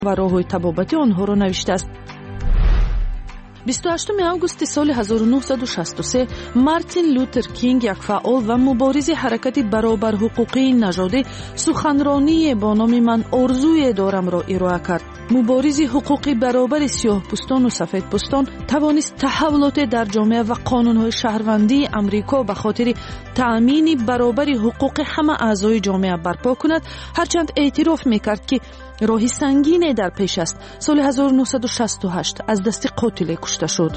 و راه‌های تبابتی آنها را نوشته است. 28 августи соли 1963 مارتین لوتر کینگ یک فعال و مبارز حرکت برابر حقوقی نژادی سخنرانی با نام من آرزوی دارم را ارائه کرد. مبارز حقوق برابر سیاه پوستان و سفید پوستان توانست تحولات در جامعه و قانون‌های شهروندی امریکا به خاطر تأمین برابر حقوق همه اعضای جامعه برپا کند، هرچند اعتراف می‌کرد که راهی سنگینی در پیش است. سال 1968 از دست قاتل کشته شد.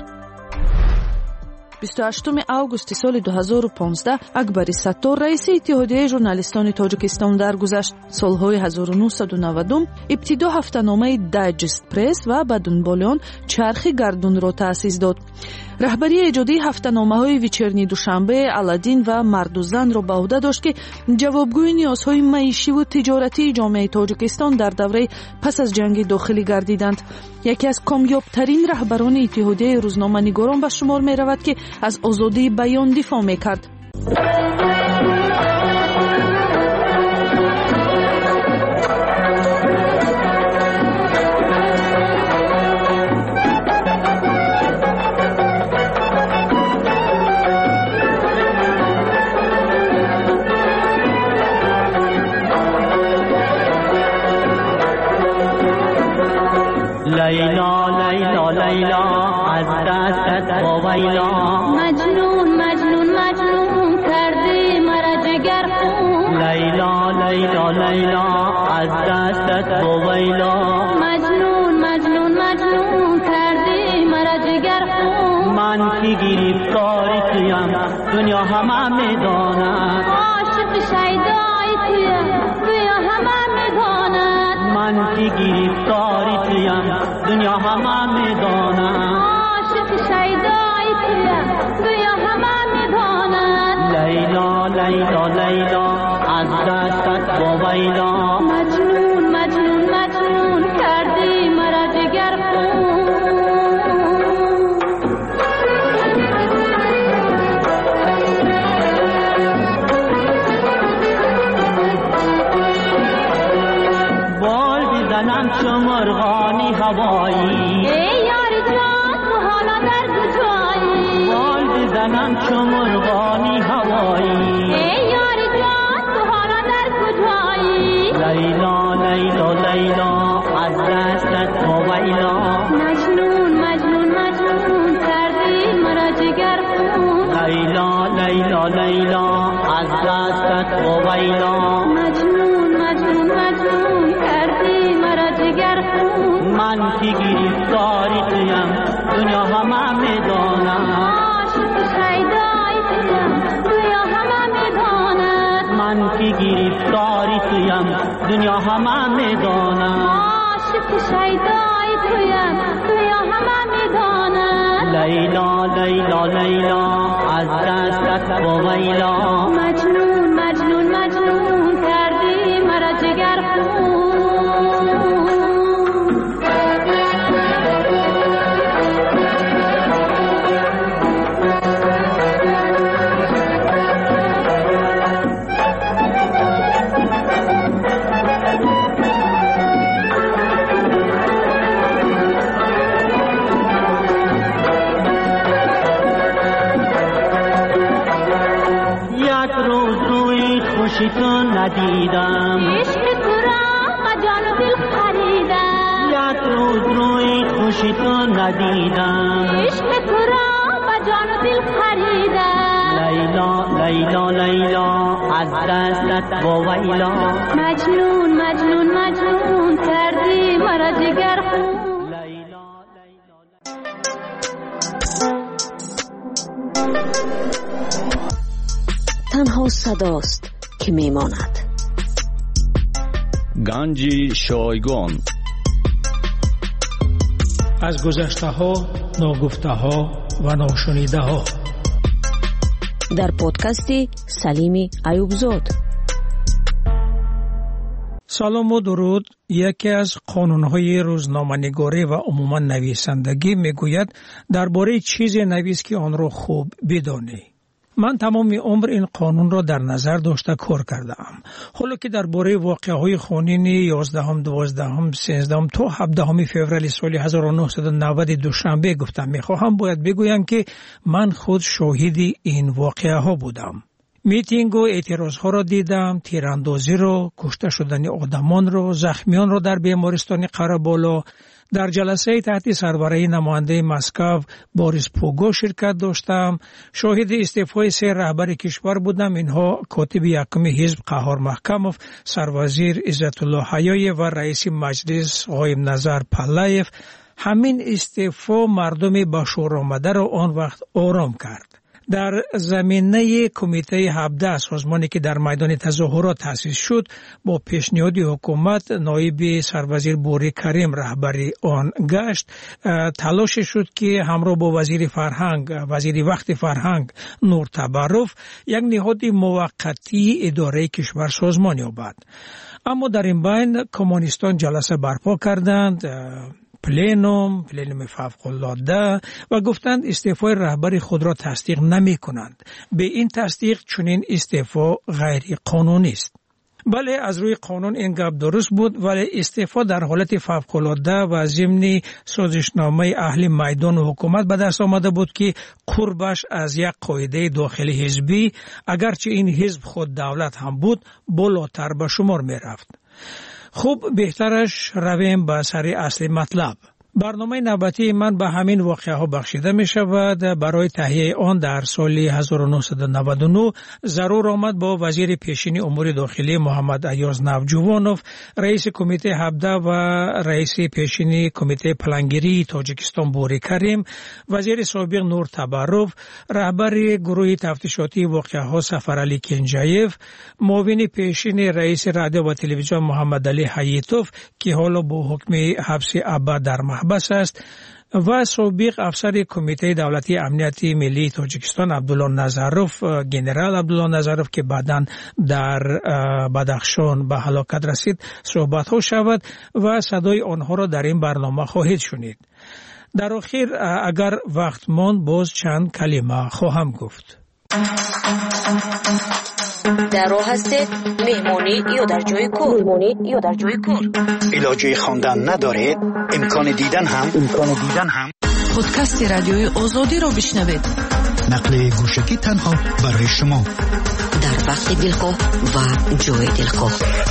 28 августи سال 2015 اکبر ستار رئیس اتحادیه ژورنالیستان تاجیکستان درگذشت. سالهای 1990 ابتدا هفته‌نامه دایجست پرس و به دنبال آن چرخ گردون را تأسیس داد. رهبری ایجادی هفته‌نامه‌های ویچرنی دوشنبه، الادین و مرد و زن را به عهده داشت که جوابگوی نیازهای معیشی و تجارتی جامعه تاجیکستان در دوره پس از جنگ داخلی گردیدند. یکی از کامیاب‌ترین رهبران اتحادیه روزنامه‌نگاران به شمار می‌رود که از آزادی بیان دفاع می‌کرد. لیلا لیلا لیلا از دستت باویلا، مجنون مجنون مجنون کردی مرا جگر خون. لیلا لیلا لیلا از دستت باویلا، مجنون مجنون مجنون کردی مرا جگر خون. من که گرفتار تویم دنیا همه میداند، عاشق شیدای تویم دنیا همه میداند. من که گرفتار تویم دنیا همه میداند، عاشق شیدای تویم دنیا همه میداند. لیلا لیلا لیلا از دستت باویلا، مجنون مجنون مجنون کردی مرا جگر خون. بال بزنم چو مرغانی هوایی، ای یار جان تو حالا در کجایی؟ بال بزنم چو مرغانی هوایی، ای یار جان تو حالا در کجایی؟ لیلا لیلا لیلا از دستت باویلا، مجنون مجنون مجنون کردی مرا جگر خون. لیلا لیلا لیلا از دستت باویلا، مجنون مجنون مجنون کردی مرا جگر خون. من که گرفتاری تویم دنیا همه میداند، عاشق شیدای تویم دنیا همه میداند. من که گرفتاری تویم دنیا همه میداند، عاشق شیدای تویم دنیا همه میداند. لیلا لیلا لیلا از دستت باویلا، مجنون مجنون مجنون کردی مرا جگر خون. خوشی تو ندیدم، عشق تو را با جان و دل خریدم. یک روز روی خوشی تو ندیدم، عشق تو را با جان و دل خریدم. لیلا لیلا لیلا از دستت باویلا، مجنون مجنون مجنون کردی مرا جگر خون. تنها صداست که میماند. گنج شایگان از گذشته ها، ناگفته ها و ناشنیده ها، در پادکست سلیم ایوبزاد. سلام و درود. یکی از قانون‌های روزنامه‌نگاری و عموما نویسندگی میگوید درباره چیزی نویس که آن را خوب بدانی. من تمام عمر این قانون را در نظر داشته کار کردم. حالا که درباره واقعه‌های خونین 11 12 13 تا 17 فوریه سال 1990 دوشنبه گفتم میخواهم باید بگویم که من خود شاهد این واقعه ها بودم. میتینگ و اعتراض ها را دیدم، تیراندازی را، کشته شدن آدمان را، زخمیان را در بیمارستان قره‌بالا. در جلسه تحت سربرایی نماینده مسکو بوریس پوگو شرکت داشتم. شاهد استعفای 3 رهبر کشور بودم. اینها کاتب یکم حزب قهار محکموف، سروزیر عزت الله حیای و رئیس مجلس قایم نظر پلایف. همین استعفا مردم به شور آمده را آن وقت آرام کرد. در زمینه کمیته 17 سازمانی که در میدان تظاهرات تأسیس شد، با پیشنهاد حکومت نایب سروزیر بوری کریم رهبری آن گشت. تلاش شد که همراه با وزیر وقت فرهنگ نور تبرف یک نهاد موقتی اداره کشور سازمان یابد. اما در این بین کمونیستان جلسه برپا کردند، پلنوم فوق‌العاده، و گفتند استعفای رهبر خود را تصدیق نمی کنند. به این تصدیق چنین استعفا غیر قانونی است. بله، از روی قانون این گپ درست بود، ولی استعفا در حالت فوق‌العاده و ضمن سازشنامه اهل میدان و حکومت به دست آمده بود که قربش از یک قاعده داخلی حزبی، اگرچه این حزب خود دولت هم بود، بالاتر به شمار می رفت. خوب، بهترش رویم به سر اصل مطلب. برنامه نوبتی من به همین واقعه ها بخشیده می شود. برای تهیه آن در سال 1999 ضرور آمد با وزیر پیشین امور داخلی محمد ایاز نوجوانوف، رئیس کمیته 17 و رئیس پیشین کمیته پلانگیری تاجیکستان بوری کریم، وزیر سابق نور تبرف، رهبر گروه تفتیشاتی واقعه ها سفرعلی کنجایف، معاون پیشین رئیس رادیو و تلویزیون محمد علی حییتوف که حالا با حکم حبس ابد در محبس است، و سابق افسر کمیته دولتی امنیت ملی تاجیکستان عبدالله نظروف، گنرال عبدالله نظروف که بعداً در بدخشان به هلاکت رسید صحبت ها شود و صدای آنها را در این برنامه خواهید شنید. در آخر اگر وقت ماند باز چند کلمه خواهم گفت. در راه هستید؟ مهمانی یا در جای کار؟ علاجه خواندن ندارید؟ امکان دیدن هم؟ پادکست رادیوی آزادی را بشنوید. نقل گوشکی تنها برای شما، در وقت دلخواه و جای دلخواه.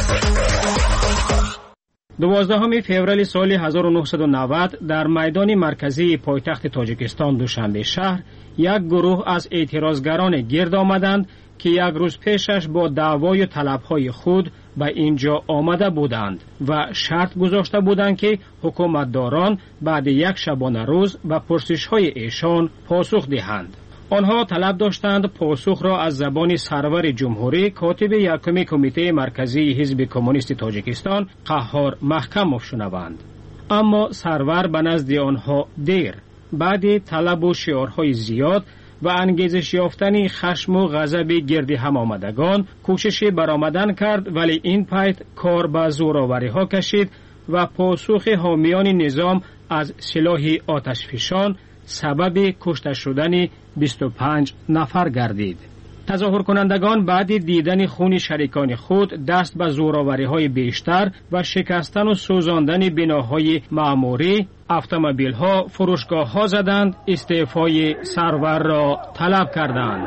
12 فوریه سال 1990 در میدان مرکزی پایتخت تاجیکستان دوشنبه شهر یک گروه از اعتراضگران گرد آمدند که یک روز پیشش با دعوای و طلبهای خود به اینجا آمده بودند و شرط گذاشته بودند که حکومتداران بعد یک شبانه روز به پرسش‌های ایشان پاسخ دهند. آنها طلب داشتند پاسخ را از زبان سرور جمهوری کاتب یکم کمیته مرکزی حزب کمونیست تاجیکستان قهار محکموف شنوند. اما سرور به نزد آنها دیر، بعد طلب و شعارهای زیاد و انگیزش یافتن خشم و غضب گرد هم آمدگان کوشش برآمدن کرد، ولی این پایت کار به زورآوری ها کشید و پاسخ حامیان نظام از سلاح آتشفشان سبب کشته شدن 25 نفر گردید. تظاهر کنندگان بعد دیدن خون شریکان خود دست به زورآوری های بیشتر و شکستن و سوزاندن بناهای معموری، اتومبیل ها، فروشگاه ها زدند، استعفای سرور را طلب کردند.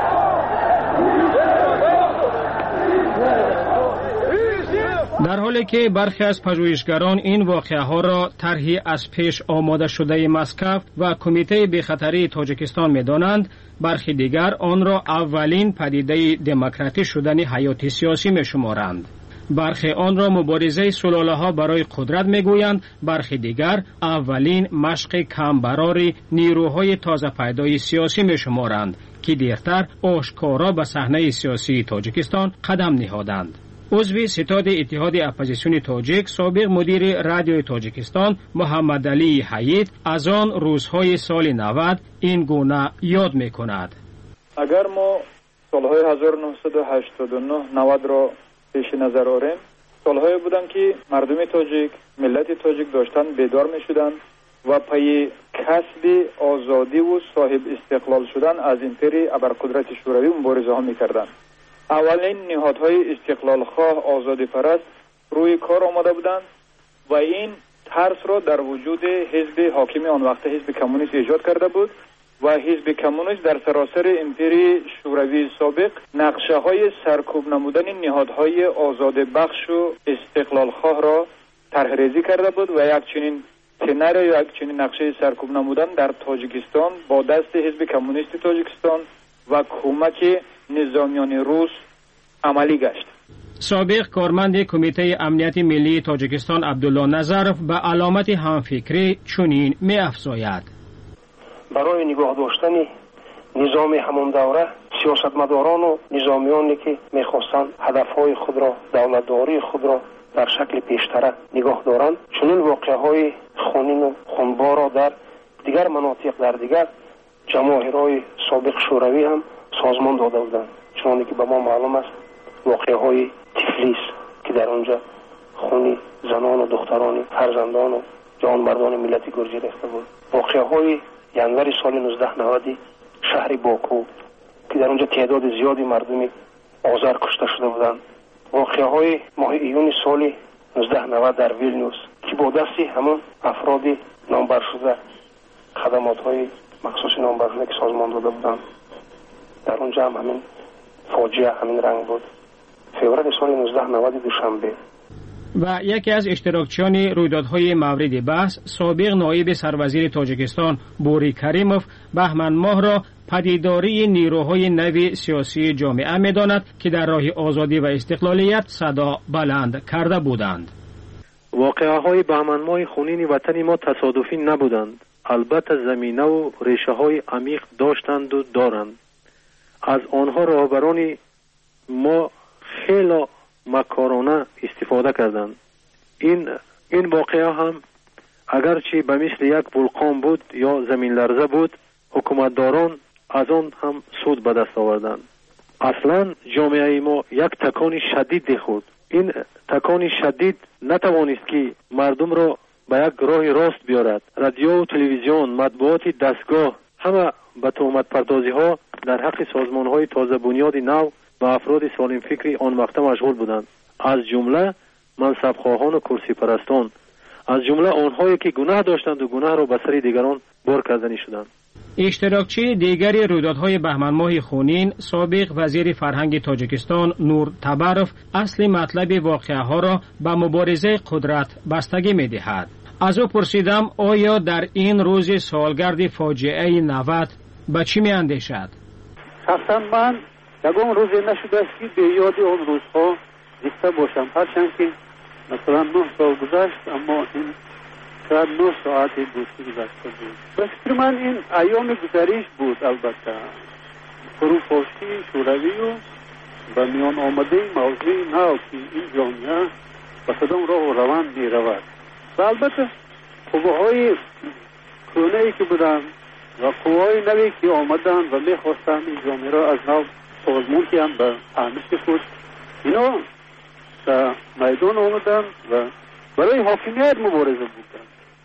در حالی که برخی از پژوهشگران این واقعه ها را طرحی از پیش آماده شده مسکو و کمیته بی‌خطری تاجیکستان می‌دانند، برخی دیگر آن را اولین پدیده دموکراتیک شدن حیات سیاسی می‌شمارند. برخی آن را مبارزه سلاله‌ها برای قدرت می‌گویند، برخی دیگر اولین مشق کمبرار نیروهای تازه پیدای سیاسی می‌شمارند که دیرتر آشکارا به صحنه سیاسی تاجیکستان قدم نهادند. عضو ستاد اتحاد اپوزیسیون تاجیک، سابق مدیر رادیوی تاجیکستان محمد علی حیید از آن روزهای سال 90 این گونه یاد می‌کند. اگر ما سالهای 1989-90 را پیش نظر آوریم، سالهایی بودند که مردم تاجیک، ملت تاجیک داشتن بیدار می‌شدند و پای کسب آزادی و صاحب استقلال شدن از امپری ابرقدرت شوروی مبارزه ها میکردند. اولین نهادهای استقلال خواه آزادی پرست روی کار آمده بودند و این ترس را در وجود حزب حاکم آن وقت حزب کمونیست ایجاد کرده بود و حزب کمونیست در سراسر امپری شوروی سابق نقشه های سرکوب نمودن نهادهای آزاد بخش و استقلال خواه را طرح ریزی کرده بود و یک چنین سناریو یا یک چنین نقشه سرکوب نمودن در تاجیکستان با دست حزب کمونیست تاجیکستان و کمک نظامیان روس عملی گشت. سابق کارمند کمیته امنیت ملی تاجیکستان عبدالله نظرف به علامت همفکری چنین می‌افزاید: برای نگاه داشتن نظام همون دوره سیاستمداران و نظامیانی که می‌خواستند هدفهای خود را، دولتداری خود را در شکل پیشتر نگاه دارند، چنین واقعه‌های خونین و خونبار را در دیگر مناطق در دیگر جماهیرهای سابق شوروی هم سازمان داده بودند. چون که به ما معلوم است واقعه‌های تفلیس که در آنجا خون زنان و دختران فرزندان و جوانمردان ملت گرجی ریخته بود. واقعه‌های ینور سال 1990 شهر باکو که در آنجا تعداد زیادی مردم آذر کشته شده بودند. واقعه‌های ماه ایون سال 1990 در ویلنیوس که با دستی همون افراد نامبر شده خدمات‌های مخصوص نامبر شده که سازمان داده بودند در اونجا هم همین فاجعه همین رنگ بود. فوریه سال 1990 دوشنبه. و یکی از اشتراکچیان رویدادهای مورد بحث سابق نایب سروزیر تاجیکستان بوری کریموف بهمن ماه را پدیداری نیروهای نو سیاسی جامعه می‌داند که در راه آزادی و استقلالیت صدا بلند کرده بودند. واقعه‌های بهمن ماه خونین وطن ما تصادفی نبودند. البته زمینه و ریشه‌های عمیق داشتند و دارند. از آنها رهبران ما خیلی مکارانه استفاده کردند. این واقعه هم اگرچه به مثل یک ولکان بود یا زمین لرزه بود، حکومتداران از آن هم سود به دست آوردند. اصلا جامعه ما یک تکان شدید خورد. این تکان شدید نتوانست که مردم را به یک راه راست بیارد. رادیو و تلویزیون، مطبوعات دستگاه همه به تهمت پردازی ها در حق سازمان های تازه بنیاد نو و افراد سالم فکری آن وقت مشغول بودند، از جمله منصب خواهان و کرسی پرستان، از جمله آنهایی که گناه داشتند و گناه را به سر دیگران بار کردنی شدند. اشتراکچی دیگری رویدادهای بهمن ماه خونین سابق وزیر فرهنگ تاجیکستان نور تبروف اصل مطلب واقعه ها را به مبارزه قدرت بستگی می دهد. از او پرسیدم آیا در این روز سالگرد فاجعه 90 به چی می اندیشد؟ شخصا من یگان روزی نشده است که به یاد آن روزها زنده باشم، هرچند که مثلا 9 سال گذشت اما این شاید 9 ساعت دوستی گذشته بود. به فکر من این ایام گذریش بود. البته فروپاشی شوروی و به میان آمده موضوع نو که این جامعه به کدام راه و روند می رود و البته قوه‌های کهنه‌ای که بودند و قوه‌های نوی که آمدند و می‌خواستند این جامعه را از نو سازمان که هم به فهمش خود اینا در میدان آمدند و برای حاکمیت مبارزه بودند.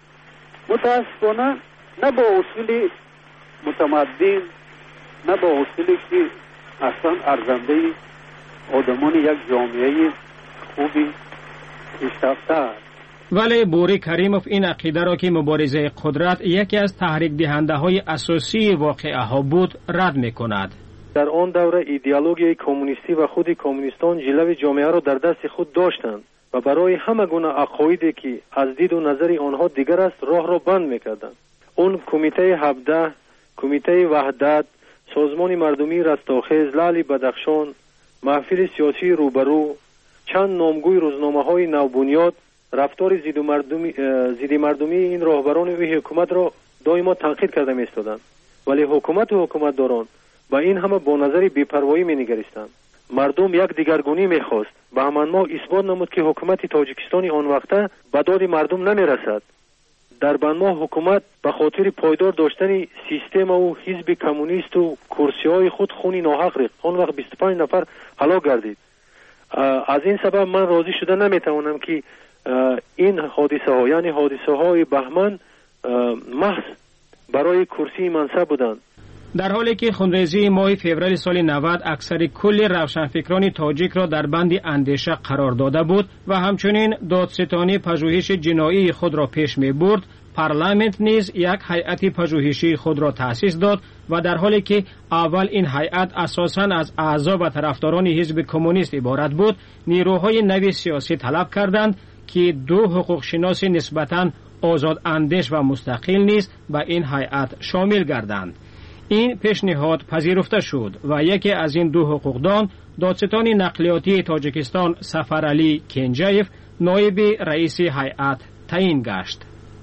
متاسفانه نه با اصول متمدن، نه با اصولی که اصلا ارزنده آدمان یک جامعه خوبی پیشرفته است. ولی بوری کریموف این عقیده را که مبارزه قدرت یکی از تحریک دهنده های اساسی واقعه ها بود رد می کند. در آن دوره ایدئولوژی کمونیستی و خود کمونیستان جلوه جامعه را در دست خود داشتند و برای همه گونه عقایدی که از دید و نظر آنها دیگر است راه را بند می‌کردند. اون کمیته 17، کمیته وحدت، سازمان مردمی رستاخیز، لعل بدخشان، محفل سیاسی روبرو، چند نامگوی روزنامه‌های نوبنیاد رفتار ضد مردمی این راهبران و حکومت را دائما تنقید کرده می‌ایستادند. ولی حکومت و حکومتداران با این همه با نظر بی‌پروایی می‌نگریستند. مردم یک دیگرگونی می‌خواست. بهمن ماه اثبات نمود که حکومت تاجیکستان آن وقته به داد مردم نمی‌رسد. در بهمن ماه حکومت به خاطر پایدار داشتن سیستم و حزب کمونیست و کرسی‌های خود خونی ناحق ریخت. آن وقت 25 نفر هلاک گردید. از این سبب من راضی شده نمی‌توانم که این حادثه ها یعنی حادثه های بهمن محض برای کرسی منصب بودند. در حالی که خونریزی ماه فوریه سال 90 اکثر کل روشنفکران تاجیک را در بند اندیشه قرار داده بود و همچنین دادستانی پژوهش جنایی خود را پیش می برد، پارلمانت نیز یک هیئت پژوهشی خود را تأسیس داد و در حالی که اول این هیئت اساساً از اعضا و طرفداران حزب کمونیست عبارت بود، نیروهای نوی سیاسی طلب کردند که دو حقوق شناس نسبتاً آزاد اندیش و مستقل نیز به این هیئت شامل گردند. این پیشنهاد پذیرفته شد و یکی از این دو حقوقدان، دادستان نقلیاتی تاجیکستان سفرعلی کنجایف، نایب رئیس هیئت تعیین گشت.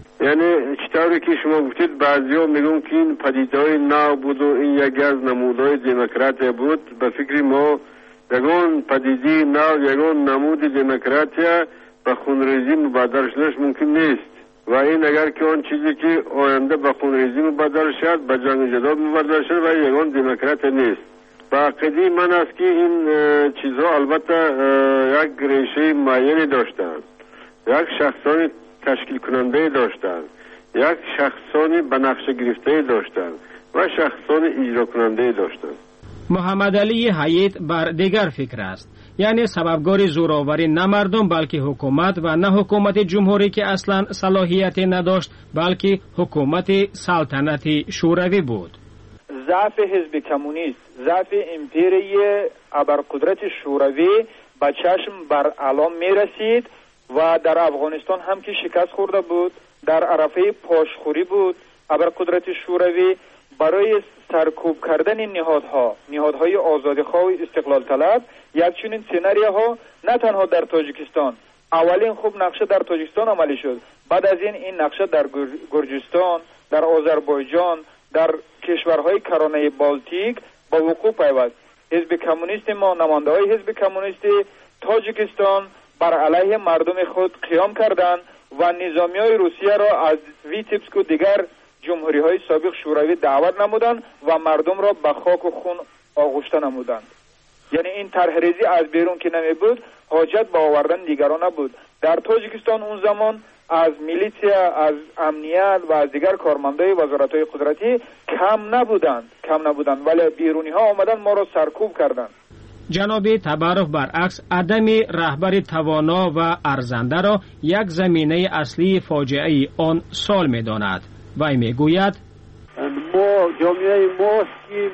یعنی چطوری که شما گفتید بعضیا میگن که این پدیده‌های نو بود و این یکی از نمودهای دموکراسی بود. به فکر ما یگان پدیده نو، یگان نمود دموکراسی به خونریزی مبادر شدنش ممکن نیست و این اگر که آن چیزی که آینده به خونریزی مبادر شد به جنگ جدال مبادر شد و یگان دموکراسی نیست. با عقیده من است که این چیزها البته یک ریشه معینی داشتند، یک شخصانی تشکیل کننده داشتند، یک شخصانی به نقشه گرفته داشتند و شخصانی اجرا کننده داشتند. محمد علی حیات بر دیگر فکر است، یعنی سببگار زوراوری نه مردم بلکه حکومت و نه حکومت جمهوری که اصلا صلاحیت نداشت بلکه حکومت سلطنتی شوروی بود. ضعف حزب کمونیست، ضعف امپری ابرقدرت شوروی به چشم بر علام می رسید و در افغانستان هم که شکست خورده بود، در عرفه پاشخوری بود. ابرقدرت شوروی برای سرکوب کردن نهادهای آزادیخواه و استقلال طلب یک چنین سناریوها نه تنها در تاجیکستان، اولین خوب نقشه در تاجیکستان عملی شد، بعد از این نقشه در گرجستان، در آذربایجان، در کشورهای کرانه بالتیک با وقوع پیوست. حزب کمونیست ما، نماینده های حزب کمونیست تاجیکستان بر علیه مردم خود قیام کردند و نظامی های روسیه را از ویتیبسک و دیگر جمهوری های سابق شوروی دعوت نمودند و مردم را به خاک و خون آغشته نمودند. یعنی این طرحریزی از بیرون که نمی بود، حاجت به آوردن دیگران نبود. در تاجیکستان اون زمان از میلیتیا، از امنیت و از دیگر کارمندای وزارت‌های قدرتی کم نبودند ولی بیرونی ها آمدن ما را سرکوب کردند. جناب تبارف برعکس عدم رهبر توانا و ارزنده را یک زمینه اصلی فاجعه آن سال می‌داند. وی میگوید ما جامعه ما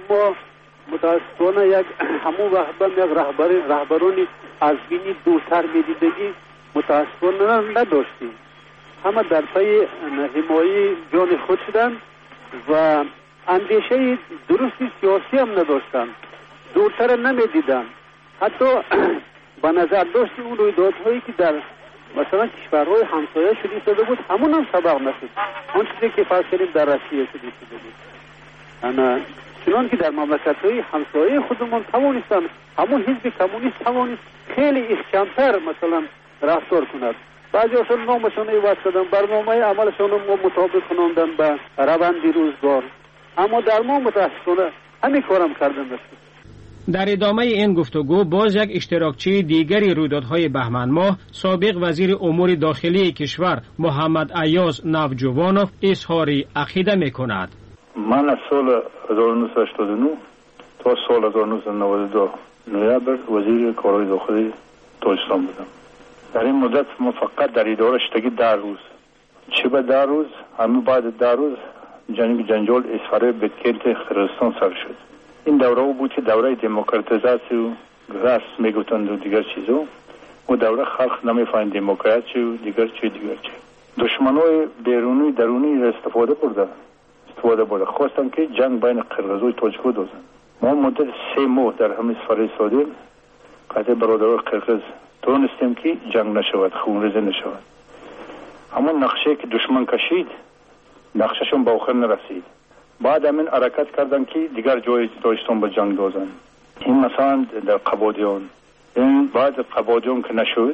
متاسفانه یک همون رهبرانی از بینی دورتر می‌دیدگی متاسفانه نداشتیم. همه در پی حمایت جان خود شدند و اندیشه درستی سیاسی هم نداشتند، دورتر نمیدیدند. حتی به نظر داشتیم اون رویدادهایی که در مثلا کشورهای همسایه شده بود همون هم سبق نشد. آن چیزی که فرض کردیم در روسیه شده بود، چنان که در مملکت‌های همسایه خودمان توانستند همون حزب کمونیست توانست خیلی احکام‌تر مثلا رفتار کند. بعضی اصلا نامشان عوض کردن، برنامه عملشان ما مطابق کناندن به روند روزگار، اما در ما متاسفانه همین کارم کردن است. در ادامه این گفتگو باز یک اشتراکچی دیگری رویدادهای بهمن ماه، سابق وزیر امور داخلی کشور محمد ایاز نوجوانوف اظهار عقیده می‌کند. من از سال 1989 تا سال 1992 نوامبر وزیر کارهای داخلی تاجیکستان بودم. در این مدت ما فقط در اداره شدگی 10 روز، چه به 10 روز همین بعد 10 روز جنجال اسفاره بدکیت خرستان سر شد. این دوره بود که دوره دموکراتیزاسی و راست میگفتند و دیگر چیزا، و دوره خلق نمیفهمید دموکراسی و دیگر چی. دشمنای بیرونی درونی استفاده برده خواستن که جنگ بین قرغیز و تاجیک‌ها دوزن. ما مدت 3 ماه در همین سفر سادیم قطع برادران قرغیز تونستیم که جنگ نشود، خونریزی نشود. اما نقشه که دشمن کشید نقشهشون به آخر نرسید. بعد همین حرکت کردن که دیگر جای تاجیکستان به جنگ دوزن. این مثلا در قبادیان، این بعد قبادیان که نشد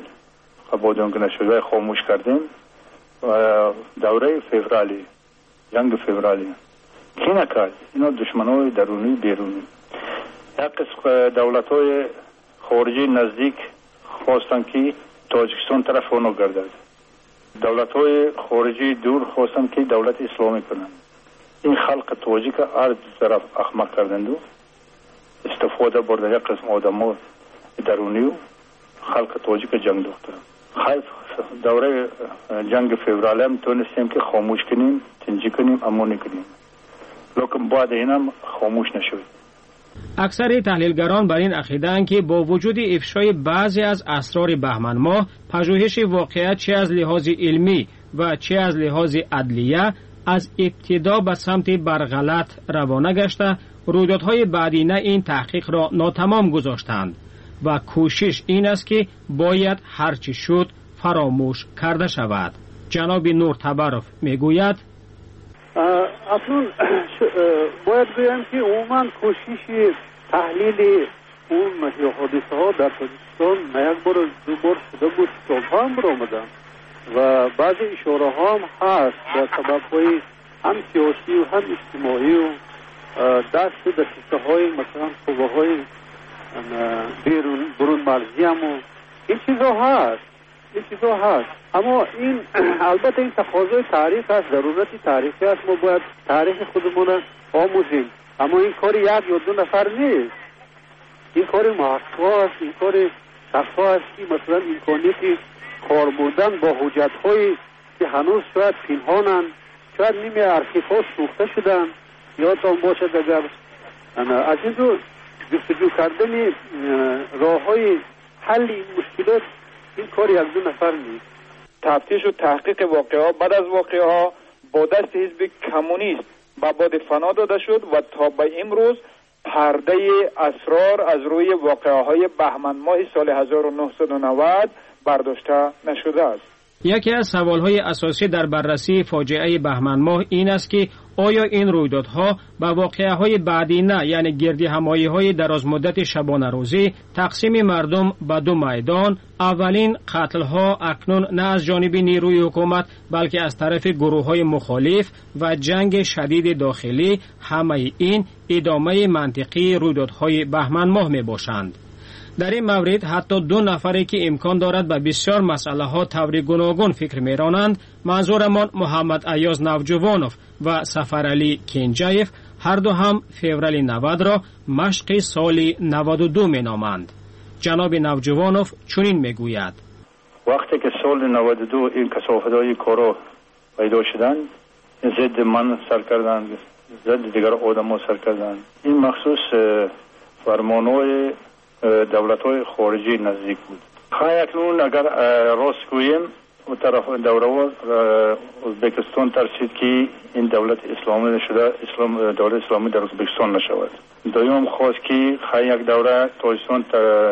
و خاموش کردیم و دوره فوریه، جنگ فوریه کی نکرد؟ اینا دشمنای درونی بیرونی. یک قسم دولت‌های خارجی نزدیک خواستن که تاجیکستان طرف اونو گردد. دولت‌های خارجی دور خواستن که دولت اسلامی کنند. این خلق توجی که هر طرف احمق کردند و استفاده برده یک قسم آدم درونی و خلق توجی که جنگ دخترم. خیلی دوره جنگ فوریه هم تونستیم که خاموش کنیم، تنجی کنیم، اما نکنیم. لیکن بعد این هم خاموش نشد. اکثر تحلیلگران بر این عقیده‌اند که با وجود افشای بعضی از اسرار بهمن ماه، پژوهش واقعیت چه از لحاظ علمی و چه از لحاظ عدلیه از ابتدا به سمت برغلط روانه گشته، رویدادهای بعدینه این تحقیق را ناتمام گذاشتند و کوشش این است که باید هرچی شد فراموش کرده شود. جناب نور تبرف میگوید اصلا باید بگم که عموما کوشش تحلیل اون حادثه ها در تاجیکستان نه یک بار دو بار شده بود، سالها هم برآمدن و بعضی اشاره ها هم هست به سبب های هم سیاسی و هم اجتماعی و دست دسته های مثلا قوه های برون مرزی هم و این چیزا هست. اما این البته این تقاضای تاریخ است، ضرورت تاریخی است، ما باید تاریخ خودمون آموزیم. اما این کار یک یا دو نفر نیست، این کار محقق است، این کار شفاف است که مثلا امکانیت کار بردن با حجت هایی که هنوز شاید پنهانند، شاید نیمه ارشیف ها سوخته شدن، یادتان باشد اگر از این رو جستجو کردن راه های حل این مشکلات این کار یک دو نفر نیست. تفتیش و تحقیق واقعه ها بعد از واقعه ها با دست حزب کمونیست به باد فنا داده شد و تا به امروز پرده اسرار از روی واقعه های بهمن ماه سال 1990 برداشته نشده است. یکی از سوالهای اساسی در بررسی فاجعه بهمن ماه این است که آیا این رویدادها به واقعه‌های بعدینه یعنی گردی همایی‌های درازمدت شبانه روزی تقسیم مردم به دو میدان، اولین قتل‌ها اکنون نه از جانب نیروی حکومت بلکه از طرف گروه‌های مخالف و جنگ شدید داخلی، همه این ادامه منطقی رویدادهای بهمن ماه میباشند. در این مورد حتی دو نفری که امکان دارد به بسیار مسئله ها طور گوناگون فکر میرانند، منظورمان محمد ایاز نوجوانوف و سفرعلی کنجایف، هر دو هم فوریه 90 را مشق سال 92 مینامند. جناب نوجوانوف چنین میگوید: وقتی که سال 92 این کثافت‌های کارا پیدا شدند، ضد من سر کردند، ضد دیگر آدم‌ها سر کردند. این مخصوص فرمان‌های دولت‌های خارجی نزدیک بود. اکنون اگر راست گوییم و طرف دوره ازبکستان ترسید که این دولت اسلامی شده، دولت اسلامی در ازبکستان نشود. دوم خواست که یک دوره تاجیکستان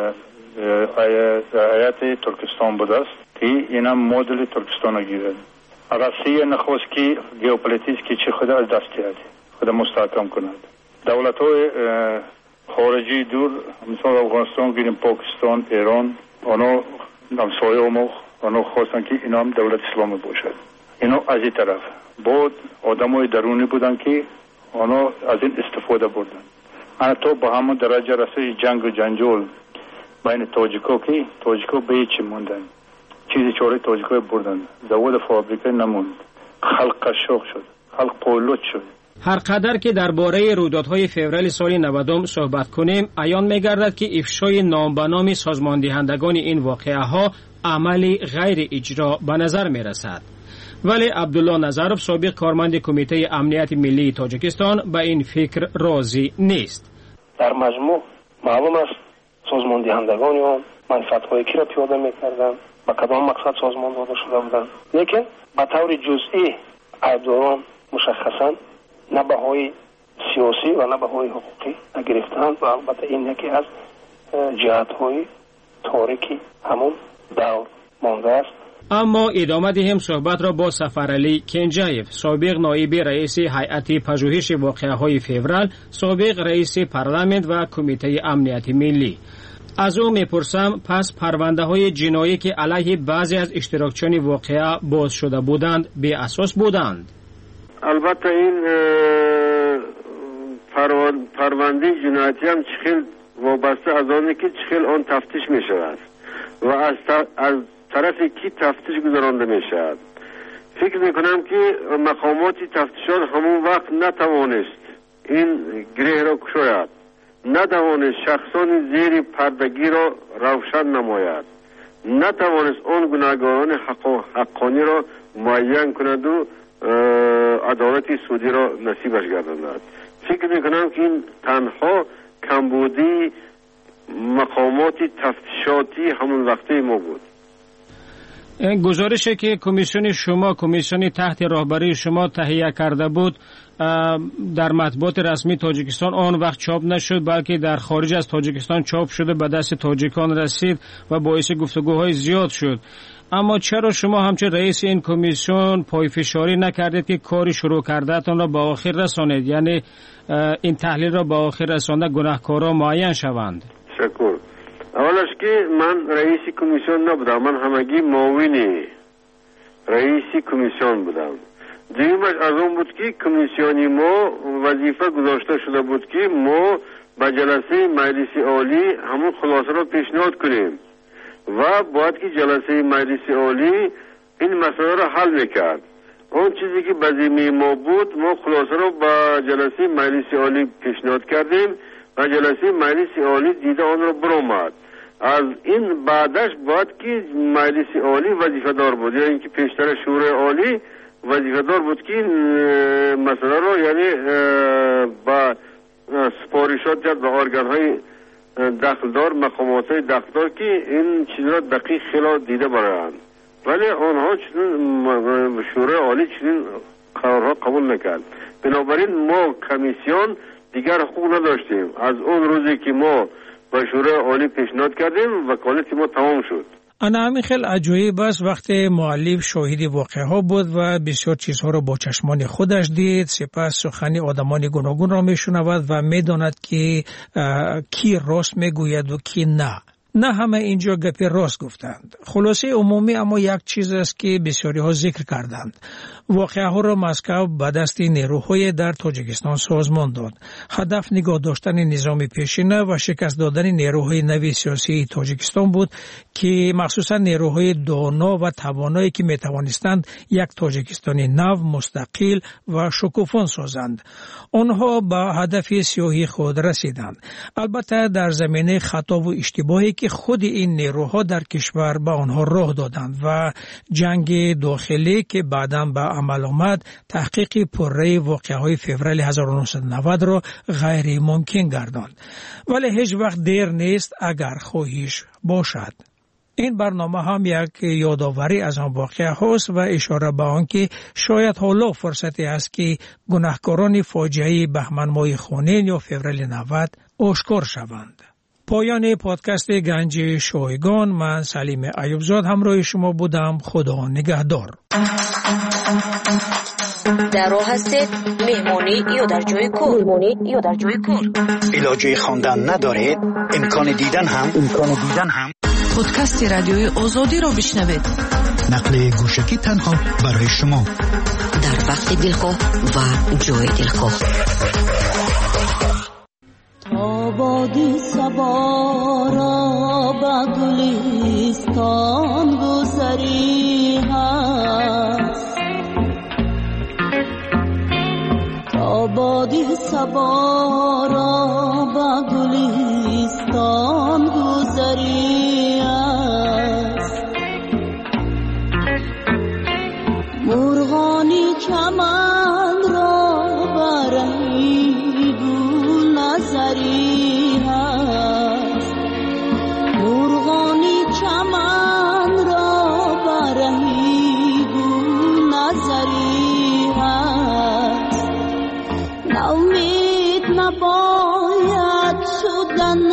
هیئت ترکستان بود است که اینم مدل ترکستان گیرد. روسیه نخواست که ژئوپلیتیک که خود از دست دهد، خود مستحکم کند. دولت‌های خارجی دور مثل افغانستان، گیریم پاکستان، ایران، آنها همسایه ما آنها خواستن که اینا هم دولت اسلامی باشد. اینا از این طرف بود آدمای درونی بودن که آنها از این استفاده بردن. حتی با همون درجه رسید جنگ و جنجال بین تاجیکا که تاجیکا به هیچی موندن، چیزی چاره تاجیکا بردن، زواد فابریکه نموند، خلق قشاق شد، خلق پولوت شد. هر قدر که درباره رویدادهای فوریه سال 90 صحبت کنیم، عیان می‌گردد که افشای نام به نام سازماندهندگان این واقعه‌ها عملی غیر اجرا به نظر می‌رسد. ولی عبدالله نظرов سابق کارمند کمیته امنیت ملی تاجیکستان به این فکر راضی نیست. در مجموع معلوم است سازماندهندگان آن منفعت‌های کی را پیاده می‌کردند، با کدام مقصد سازمان داده شده بودند، لیکن به طور جزئی عیبداران مشخصاً نه بهای سیاسی و نه بهای حقوقی گرفتند و البته این یکی از جهت‌های تاریکی همون دور مانده است. اما ادامه دهیم صحبت را با سفرعلی کنجایف، سابق نایب رئیس هیئت پژوهش واقعه‌های فوریه، سابق رئیس پارلمان و کمیته امنیت ملی. از او میپرسم پس پرونده‌های جنایی که علیه بعضی از اشتراکچیان واقعه باز شده بودند به اساس بودند؟ البته این پرونده جنایتی هم چخیل وابسته از آنه که چخیل آن تفتیش می شود و از طرف کی تفتیش گذرانده می شود. فکر میکنم که مقامات تفتیشات همون وقت نتوانست این گره را کشاید، نتوانست شخصان زیر پردگی را روشن نماید، نتوانست آن گناهکاران حقانی را معین کند و عدالت سودی را نصیبش گرداند. فکر میکنم که این تنها کمبودی مقامات تفتیشاتی همون وقته ما بود. گزارشی که کمیسیون تحت راهبری شما تهیه کرده بود در مطبوعات رسمی تاجیکستان آن وقت چاپ نشد، بلکه در خارج از تاجیکستان چاپ شده به دست تاجیکان رسید و باعث گفتگوهای زیاد شد. اما چرا شما همچون رئیس این کمیسیون پایفشاری نکردید که کاری شروع کردهتان را به آخر رسانید، یعنی این تحلیل را به آخر رسانده گناهکاران معین شوند؟ شکر. اولش که من رئیس کمیسیون نبودم، من همگی معاون رئیس کمیسیون بودم. دیگرش از اون بود که کمیسیونی ما وظیفه گذاشته شده بود که ما به جلسه مجلس عالی همون خلاصه را پیشنهاد کنیم و باید که جلسه مجلس عالی این مسئله را حل میکرد. اون چیزی که به ذمه ما بود، ما خلاصه را به جلسه مجلس عالی پیشنهاد کردیم و جلسه مجلس عالی دیده آن را برآمد. از این بعدش باید که مجلس عالی وظیفه دار بود، یعنی که پیشتر شورای عالی وظیفه دار بود که مسئله را یعنی با سپارشات کرد به ارگان‌های دخلدار، مقامات‌های دخلدار که این چیز را دقیق خیلی دیده برند، ولی آنها چنین شورای عالی چنین قرارها قبول نکرد. بنابراین ما کمیسیون دیگر حقوق نداشتیم. از اون روزی که ما به شورای عالی پیشنهاد کردیم وکالت ما تمام شد. انا همین خیلی عجایب است وقتی مؤلف شاهد واقعه ها بود و بسیار چیزها را با چشمان خودش دید، سپس سخنی آدمان گوناگون را میشنود و میداند که کی راست میگوید و کی نه همه اینجا گپی راست گفتند. خلاصه عمومی اما یک چیز است که بسیاری ها ذکر کردند. واقعه ها را مسکو به دست نیروهای در تاجیکستان سازمان داد. هدف نگاه داشتن نظام پیشینه و شکست دادن نیروهای نوی سیاسی تاجیکستان بود که مخصوصا نیروهای دانا و توانایی که می توانستند یک تاجیکستانی نو، مستقل و شکوفان سازند. آنها به هدف سیاهی خود رسیدند. البته در زمینه خطا و اشتباهی که خود این نیروها در کشور به آنها راه دادند و جنگ داخلی که بعداً به عمل آمد تحقیق پرره واقعه‌های فوریه 1990 را غیر ممکن گرداند. ولی هیچ وقت دیر نیست اگر خواهش باشد. این برنامه هم یک یادآوری از آن واقعه هاست و اشاره به آن که شاید حالا فرصتی است که گناهکاران فاجعه بهمن ماه خونین یا فوریه 90 آشکار شوند. پایان پادکست گنج شایگان، من سلیم ایوبزاد همراه شما بودم. خدا نگهدار. در راه هستید مهمانی یا در جای کار. علاجه خواندن ندارید؟ امکان دیدن هم پادکست رادیوی آزادی را بشنوید. نقل گوشکی تنها برای شما در وقت دلخواه و جای دلخواه. آبادی سبارا با گلستان گذری هست، آبادی سبارا با گلستان گذری هست، مرغانی چمن را برای گل نظری هست، مرغانی چمن را برای گل نظری هست، ناامید نباید شدن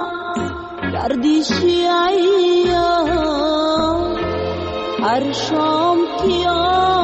گردشی ایام، هر شام که